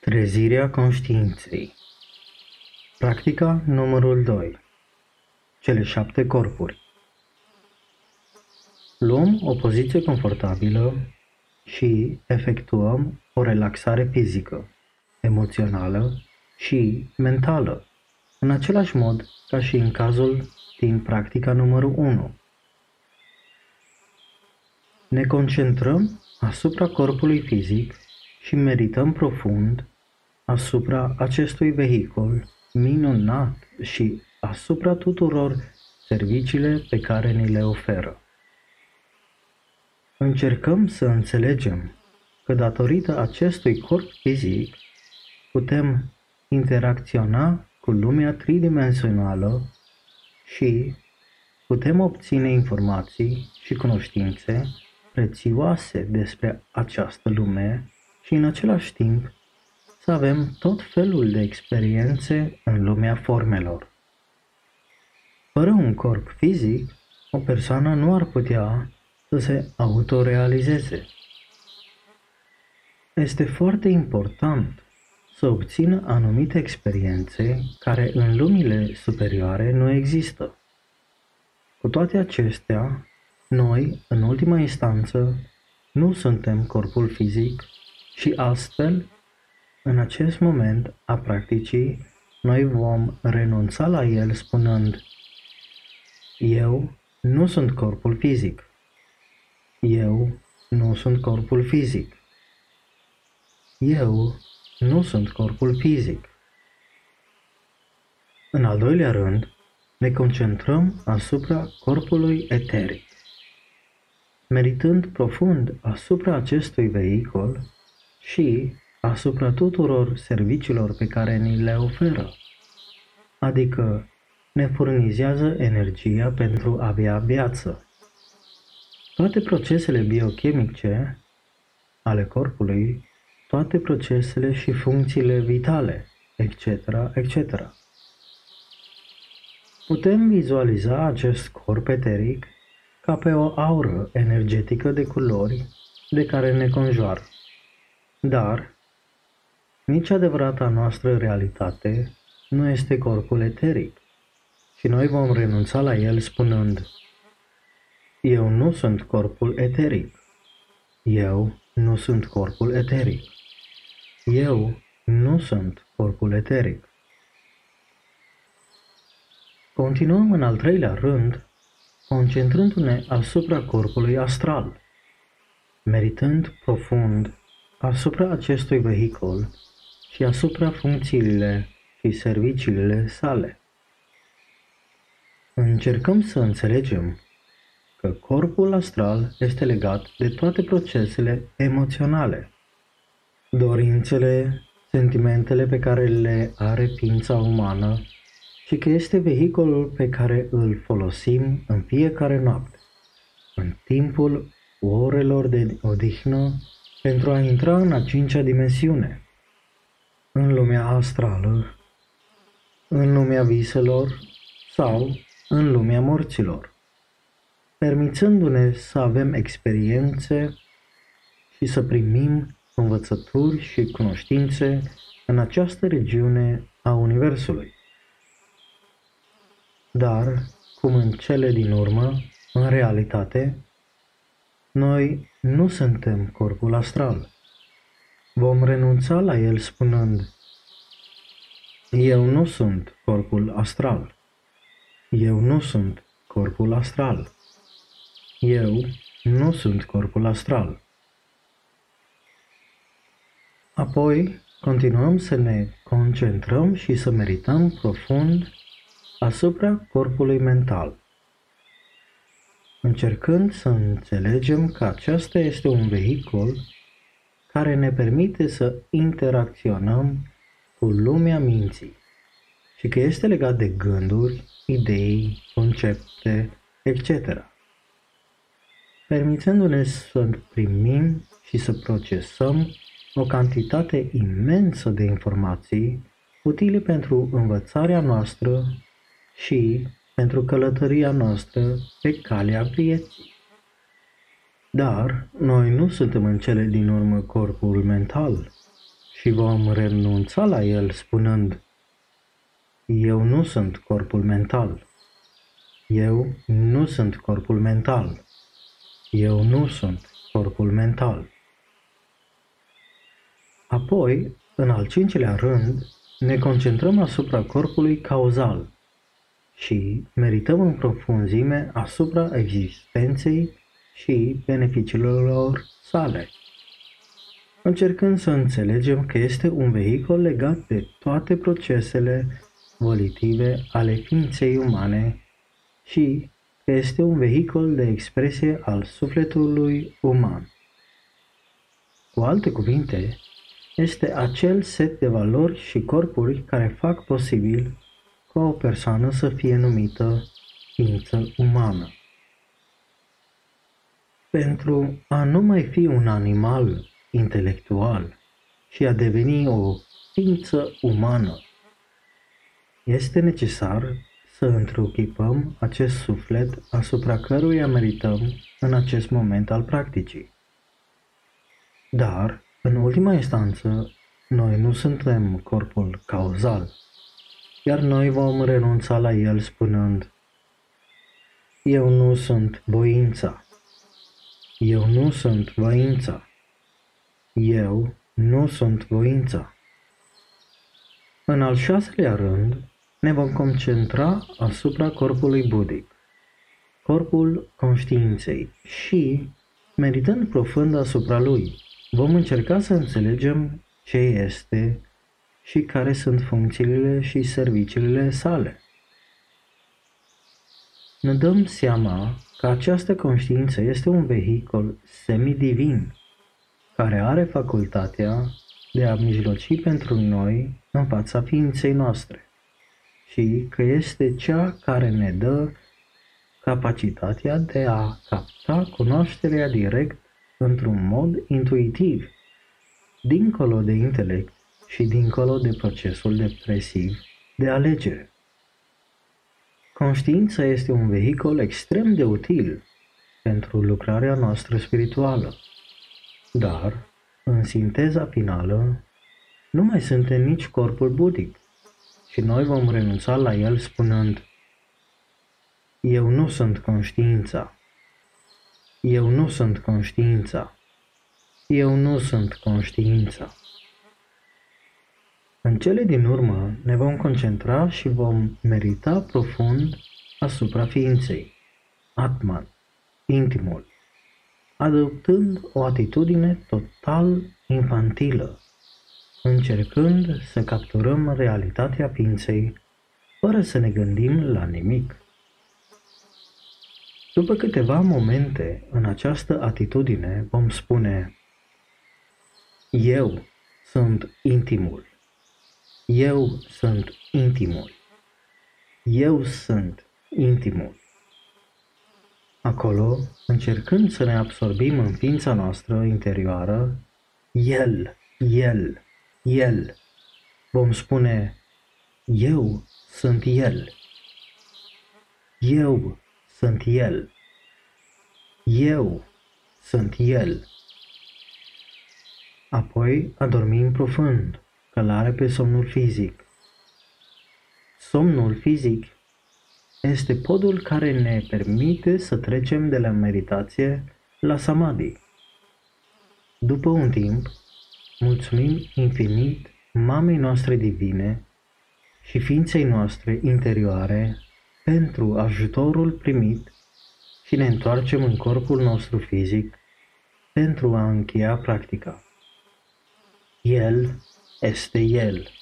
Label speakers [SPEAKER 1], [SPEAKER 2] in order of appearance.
[SPEAKER 1] Trezirea conștiinței. Practica numărul 2. Cele 7 corpuri. Luăm o poziție confortabilă și efectuăm o relaxare fizică, emoțională și mentală, în același mod ca și în cazul din practica numărul 1. Ne concentrăm asupra corpului fizic și medităm profund asupra acestui vehicul minunat și asupra tuturor serviciile pe care ni le oferă. Încercăm să înțelegem că datorită acestui corp fizic putem interacționa cu lumea tridimensională și putem obține informații și cunoștințe prețioase despre această lume și în același timp să avem tot felul de experiențe în lumea formelor. Fără un corp fizic, o persoană nu ar putea să se autorealizeze. Este foarte important să obțină anumite experiențe care în lumile superioare nu există. Cu toate acestea, noi, în ultima instanță, nu suntem corpul fizic și astfel, în acest moment a practicii, noi vom renunța la el spunând: eu nu sunt corpul fizic. Eu nu sunt corpul fizic. Eu nu sunt corpul fizic. În al doilea rând, ne concentrăm asupra corpului eteric. Meditând profund asupra acestui vehicul și asupra tuturor serviciilor pe care ni le oferă, adică ne furnizează energia pentru a avea viață. Toate procesele biochimice ale corpului, toate procesele și funcțiile vitale, etc., etc. Putem vizualiza acest corp eteric ca pe o aură energetică de culori de care ne conjoară. Dar nici adevărata noastră realitate nu este corpul eteric și noi vom renunța la el spunând: eu nu sunt corpul eteric. Eu nu sunt corpul eteric. Eu nu sunt corpul eteric. Continuăm în al treilea rând, concentrându-ne asupra corpului astral, meditând profund asupra acestui vehicul și asupra funcțiile și serviciile sale. Încercăm să înțelegem că corpul astral este legat de toate procesele emoționale, dorințele, sentimentele pe care le are ființa umană și că este vehiculul pe care îl folosim în fiecare noapte, în timpul orelor de odihnă, pentru a intra în a cincea dimensiune, în lumea astrală, în lumea viselor sau în lumea morților, permițându-ne să avem experiențe și să primim învățături și cunoștințe în această regiune a Universului. Dar, cum în cele din urmă, în realitate, noi nu suntem corpul astral. Vom renunța la el spunând: eu nu sunt corpul astral. Eu nu sunt corpul astral. Eu nu sunt corpul astral. Apoi, continuăm să ne concentrăm și să medităm profund asupra corpului mental, încercând să înțelegem că acesta este un vehicul care ne permite să interacționăm cu lumea minții și că este legat de gânduri, idei, concepte, etc., permițându-ne să primim și să procesăm o cantitate imensă de informații utile pentru învățarea noastră și pentru călătoria noastră pe calea vieții. Dar noi nu suntem în cele din urmă corpul mental și și vom renunța la el spunând: eu nu sunt corpul mental. Eu nu sunt corpul mental. Eu nu sunt corpul mental. Apoi, în al cincilea rând, ne concentrăm asupra corpului cauzal și medităm în profunzime asupra existenței și beneficiilor sale, încercând să înțelegem că este un vehicul legat de toate procesele volitive ale ființei umane și că este un vehicul de expresie al sufletului uman. Cu alte cuvinte, este acel set de valori și corpuri care fac posibil ca o persoană să fie numită ființă umană. Pentru a nu mai fi un animal intelectual și a deveni o ființă umană, este necesar să întruchipăm acest suflet asupra căruia merităm în acest moment al practicii. Dar, în ultima instanță, noi nu suntem corpul cauzal, iar noi vom renunța la el spunând: eu nu sunt voința. Eu nu sunt voința. Eu nu sunt voința. În al șaselea rând, ne vom concentra asupra corpului budic, corpul conștiinței și, meditând profund asupra lui, vom încerca să înțelegem ce este și care sunt funcțiile și serviciile sale. Ne dăm seama că această conștiință este un vehicul semidivin care are facultatea de a mijloci pentru noi în fața ființei noastre și că este cea care ne dă capacitatea de a capta cunoașterea direct într-un mod intuitiv, dincolo de intelect și dincolo de procesul depresiv de alegere. Conștiința este un vehicul extrem de util pentru lucrarea noastră spirituală, dar, în sinteza finală, nu mai suntem nici corpul budic și noi vom renunța la el spunând: eu nu sunt conștiința. Eu nu sunt conștiința. Eu nu sunt conștiința. În cele din urmă ne vom concentra și vom medita profund asupra ființei, Atman, intimul, adoptând o atitudine total infantilă, încercând să capturăm realitatea ființei fără să ne gândim la nimic. După câteva momente în această atitudine vom spune: eu sunt intimul. Eu sunt intimul. Eu sunt intimul. Acolo, încercând să ne absorbim în ființa noastră interioară, El, vom spune: eu sunt El. Eu sunt El. Eu sunt El. Apoi adormim profund, călare pe somnul fizic. Somnul fizic este podul care ne permite să trecem de la meditație la samadhi. După un timp, mulțumim infinit Mamei noastre divine și ființei noastre interioare pentru ajutorul primit și ne întoarcem în corpul nostru fizic pentru a încheia practica. El este El.